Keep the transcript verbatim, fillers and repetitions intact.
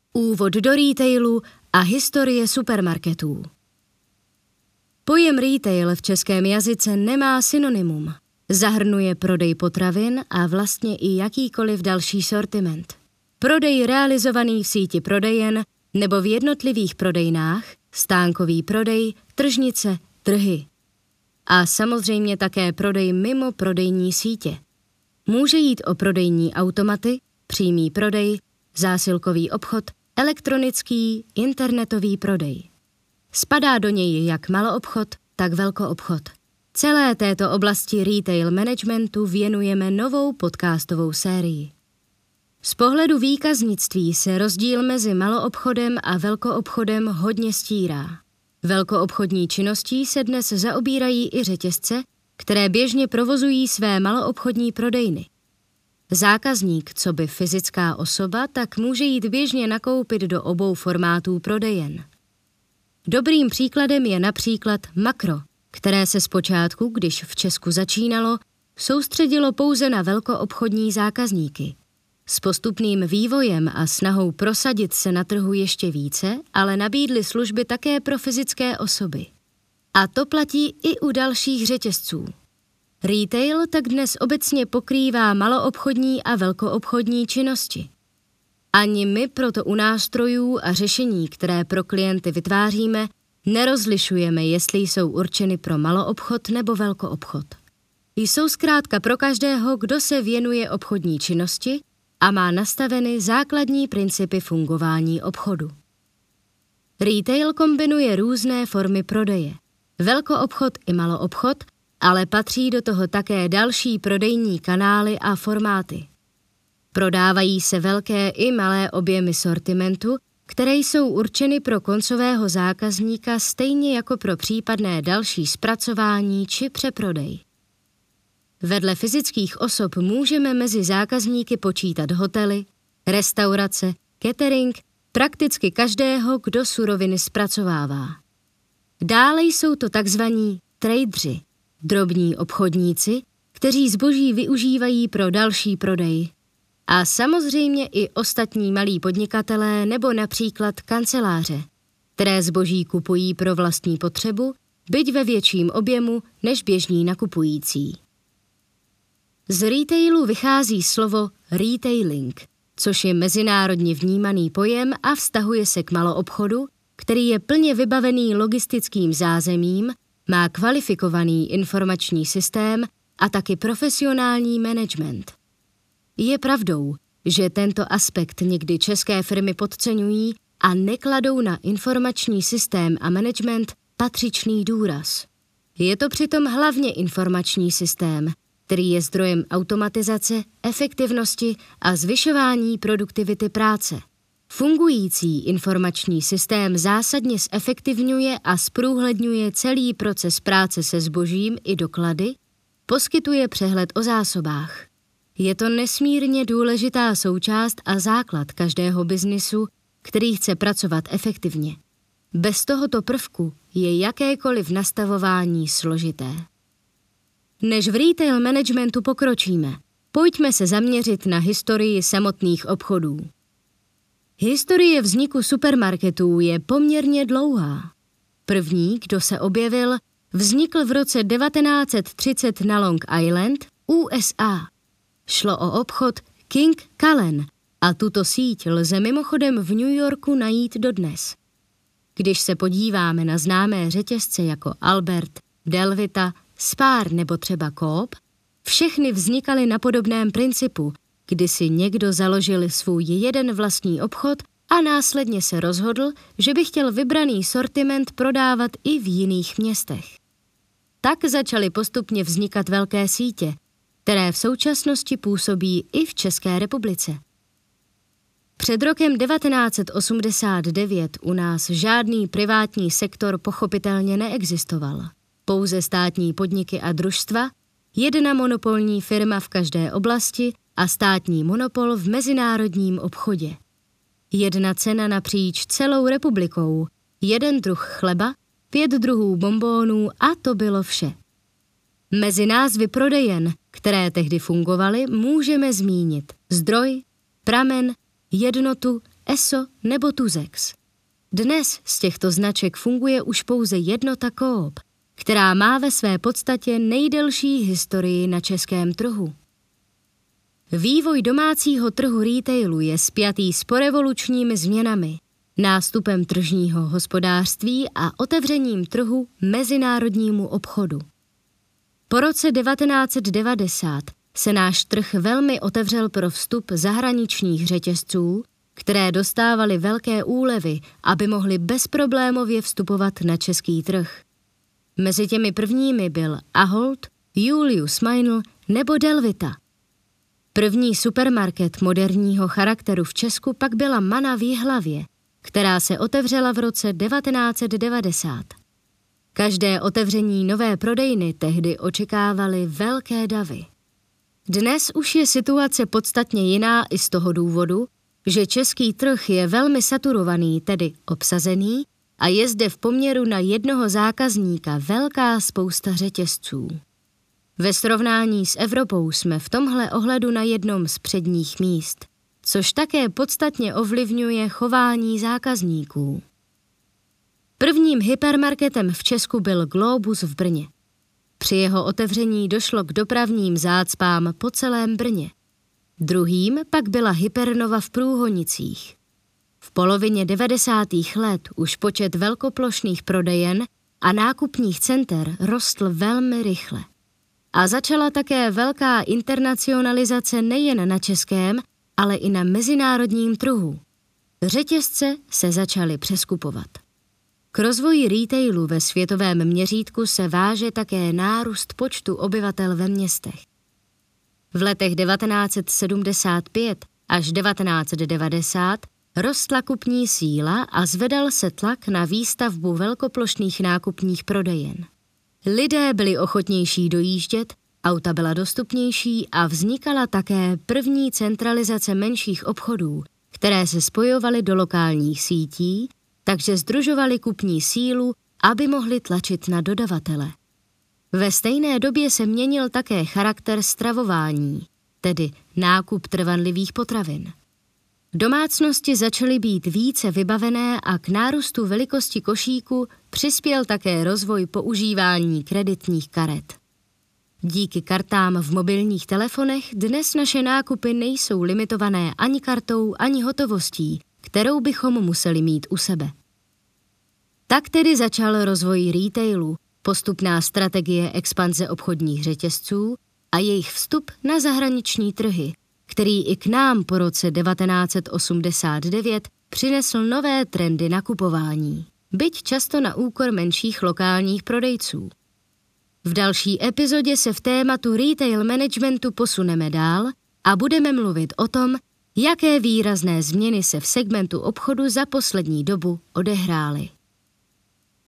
Úvod do retailu a historie supermarketů. Pojem retail v českém jazyce nemá synonymum. Zahrnuje prodej potravin a vlastně i jakýkoliv další sortiment. Prodej realizovaný v síti prodejen nebo v jednotlivých prodejnách, stánkový prodej, tržnice, trhy. A samozřejmě také prodej mimo prodejní sítě. Může jít o prodejní automaty, přímý prodej, zásilkový obchod, elektronický, internetový prodej. Spadá do něj jak maloobchod, tak velkoobchod. Celé této oblasti retail managementu věnujeme novou podcastovou sérii. Z pohledu výkaznictví se rozdíl mezi maloobchodem a velkoobchodem hodně stírá. Velkoobchodní činností se dnes zaobírají i řetězce, které běžně provozují své maloobchodní prodejny. Zákazník, coby fyzická osoba, tak může jít běžně nakoupit do obou formátů prodejen. Dobrým příkladem je například Makro, které se zpočátku, když v Česku začínalo, soustředilo pouze na velkoobchodní zákazníky. S postupným vývojem a snahou prosadit se na trhu ještě více, ale nabídly služby také pro fyzické osoby. A to platí i u dalších řetězců. Retail tak dnes obecně pokrývá maloobchodní a velkoobchodní činnosti. Ani my proto u nástrojů a řešení, které pro klienty vytváříme, nerozlišujeme, jestli jsou určeny pro maloobchod nebo velkoobchod. Jsou zkrátka pro každého, kdo se věnuje obchodní činnosti a má nastaveny základní principy fungování obchodu. Retail kombinuje různé formy prodeje. Velkoobchod i maloobchod, ale patří do toho také další prodejní kanály a formáty. Prodávají se velké i malé objemy sortimentu, které jsou určeny pro koncového zákazníka stejně jako pro případné další zpracování či přeprodej. Vedle fyzických osob můžeme mezi zákazníky počítat hotely, restaurace, catering, prakticky každého, kdo suroviny zpracovává. Dále jsou to takzvaní tradeři, drobní obchodníci, kteří zboží využívají pro další prodej. A samozřejmě i ostatní malí podnikatelé nebo například kanceláře, které zboží kupují pro vlastní potřebu, byť ve větším objemu než běžní nakupující. Z retailu vychází slovo retailing, což je mezinárodně vnímaný pojem a vztahuje se k maloobchodu, který je plně vybavený logistickým zázemím, má kvalifikovaný informační systém a taky profesionální management. Je pravdou, že tento aspekt někdy české firmy podceňují a nekladou na informační systém a management patřičný důraz. Je to přitom hlavně informační systém, který je zdrojem automatizace, efektivnosti a zvyšování produktivity práce. Fungující informační systém zásadně zefektivňuje a zprůhledňuje celý proces práce se zbožím i doklady, poskytuje přehled o zásobách. Je to nesmírně důležitá součást a základ každého biznisu, který chce pracovat efektivně. Bez tohoto prvku je jakékoliv nastavování složité. Než v retail managementu pokročíme, pojďme se zaměřit na historii samotných obchodů. Historie vzniku supermarketů je poměrně dlouhá. První, kdo se objevil, vznikl v roce devatenáct set třicet na Long Island, U S A. Šlo o obchod King Cullen a tuto síť lze mimochodem v New Yorku najít dodnes. Když se podíváme na známé řetězce jako Albert, Delvita, Spar nebo třeba Coop, všechny vznikaly na podobném principu, kdy si někdo založil svůj jeden vlastní obchod a následně se rozhodl, že by chtěl vybraný sortiment prodávat i v jiných městech. Tak začaly postupně vznikat velké sítě, které v současnosti působí i v České republice. Před rokem devatenáct set osmdesát devět u nás žádný privátní sektor pochopitelně neexistoval. Pouze státní podniky a družstva, jedna monopolní firma v každé oblasti a státní monopol v mezinárodním obchodě. Jedna cena napříč celou republikou, jeden druh chleba, pět druhů bonbónů a to bylo vše. Mezi názvy prodejen, které tehdy fungovaly, můžeme zmínit Zdroj, Pramen, Jednotu, Esso nebo Tuzex. Dnes z těchto značek funguje už pouze jednota Coop, která má ve své podstatě nejdelší historii na českém trhu. Vývoj domácího trhu retailu je spjatý s porevolučními změnami, nástupem tržního hospodářství a otevřením trhu mezinárodnímu obchodu. Po roce devatenáct set devadesát se náš trh velmi otevřel pro vstup zahraničních řetězců, které dostávaly velké úlevy, aby mohly bezproblémově vstupovat na český trh. Mezi těmi prvními byl Ahold, Julius Meinl nebo Delvita. První supermarket moderního charakteru v Česku pak byla Mana v Jihlavě, která se otevřela v roce devatenáct set devadesát. Každé otevření nové prodejny tehdy očekávaly velké davy. Dnes už je situace podstatně jiná i z toho důvodu, že český trh je velmi saturovaný, tedy obsazený, a je zde v poměru na jednoho zákazníka velká spousta řetězců. Ve srovnání s Evropou jsme v tomhle ohledu na jednom z předních míst, což také podstatně ovlivňuje chování zákazníků. Prvním hypermarketem v Česku byl Globus v Brně. Při jeho otevření došlo k dopravním zácpám po celém Brně. Druhým pak byla Hypernova v Průhonicích. V polovině devadesátých let už počet velkoplošných prodejen a nákupních center rostl velmi rychle. A začala také velká internacionalizace nejen na českém, ale i na mezinárodním trhu. Řetězce se začaly přeskupovat. K rozvoji retailu ve světovém měřítku se váže také nárůst počtu obyvatel ve městech. V letech devatenáct set sedmdesát pět až devatenáct set devadesát rostla kupní síla a zvedal se tlak na výstavbu velkoplošných nákupních prodejen. Lidé byli ochotnější dojíždět, auta byla dostupnější a vznikala také první centralizace menších obchodů, které se spojovaly do lokálních sítí, takže sdružovali kupní sílu, aby mohli tlačit na dodavatele. Ve stejné době se měnil také charakter stravování, tedy nákup trvanlivých potravin. Domácnosti začaly být více vybavené a k nárůstu velikosti košíku přispěl také rozvoj používání kreditních karet. Díky kartám v mobilních telefonech dnes naše nákupy nejsou limitované ani kartou, ani hotovostí, kterou bychom museli mít u sebe. Tak tedy začal rozvoj retailu, postupná strategie expanze obchodních řetězců a jejich vstup na zahraniční trhy, který i k nám po roce devatenáct set osmdesát devět přinesl nové trendy nakupování, byť často na úkor menších lokálních prodejců. V další epizodě se v tématu retail managementu posuneme dál a budeme mluvit o tom, jaké výrazné změny se v segmentu obchodu za poslední dobu odehrály.